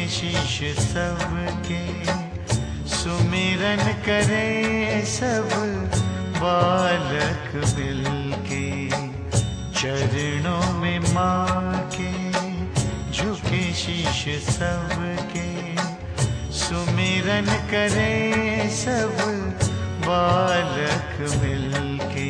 शीश सबके, सुमिरन करे सब बालक मिलके। चरणों में माँ के झुके शीश सबके, सुमिरन करे सब बालक मिलके।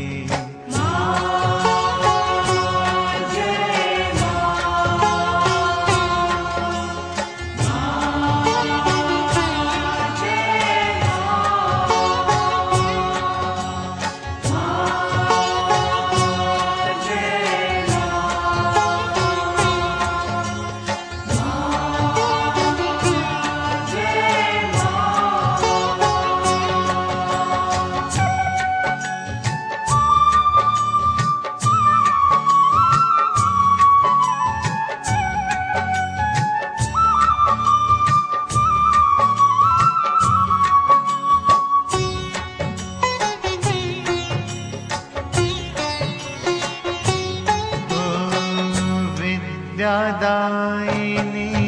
विद्यादायिनी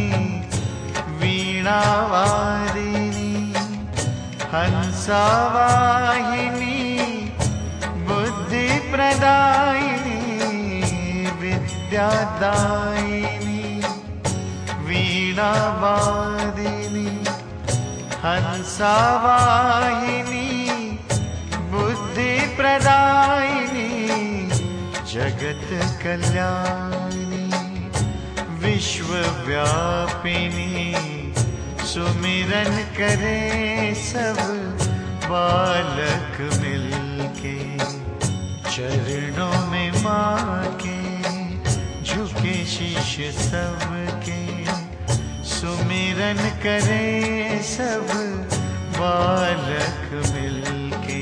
वीणावारिणी, हंसावाहिनी बुद्धि प्रदायिनी। विद्यादायिनी वीणावारिणी, हंसावाहिनी बुद्धि प्रदायिनी। जगत कल्याणी विश्वव्यापिनी, सुमिरन करे सब बालक मिलके। चरणों में माँ के झुके शीश सबके, सुमिरन करे सब बालक मिलके।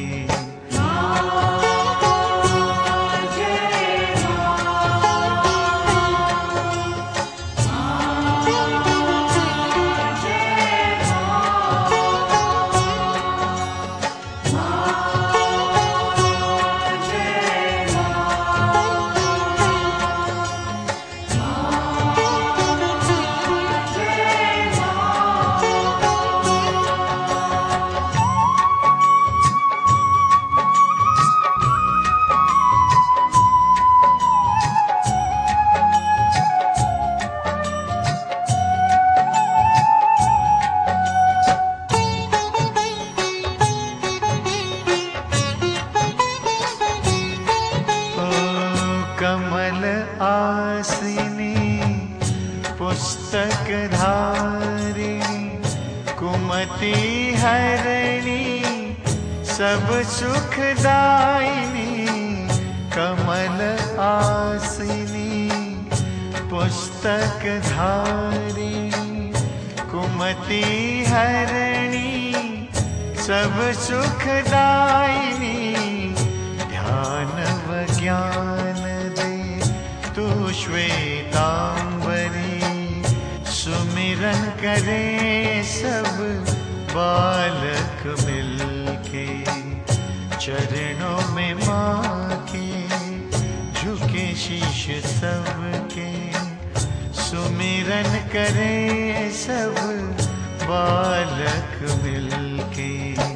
कमल आसिनी पुस्तक धारिणी, कुमति हरिणी सब सुखदायिनी। कमल आसिनी पुस्तक धारिणी, कुमति हरिणी सब सुखदायिनी। ध्यान व ज्ञान तू श्वेतांबरी, सुमिरन करे सब बालक मिलके। चरणों में माँ के झुके शीश सबके, सुमिरन करे सब बालक मिलके।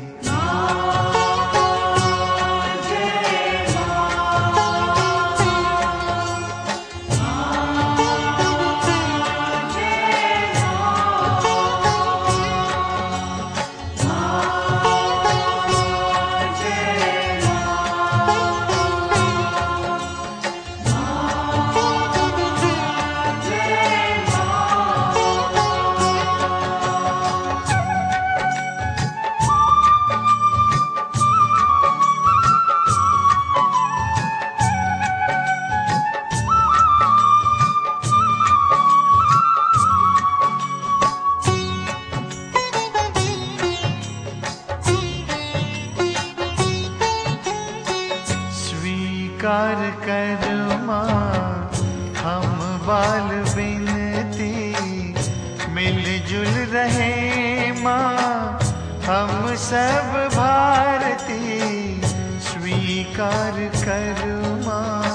स्वीकार कर माँ हम बाल विनती, मिलजुल रहे माँ हम सब भारती। स्वीकार कर माँ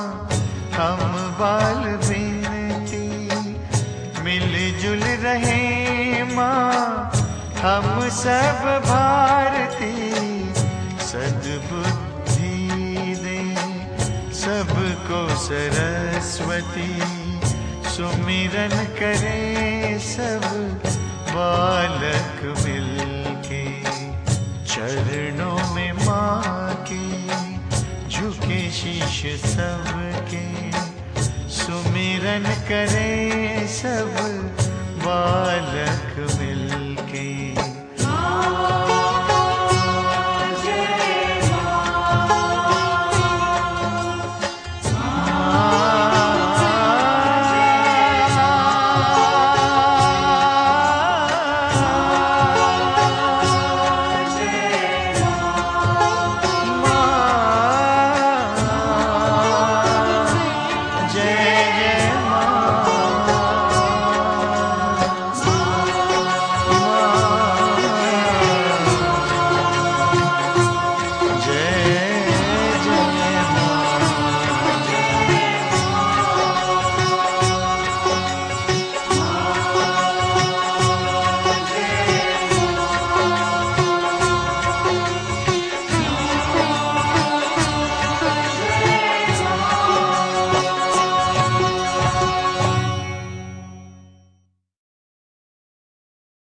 हम बाल विनती, मिलजुल रहे माँ हम सब भारती, सद्बुद्धि दे सबको सरस्वती। सुमिरन करे सब बालक मिलके, चरणों में माँ के झुके शीश सबके। सुमिरन करे सब बालक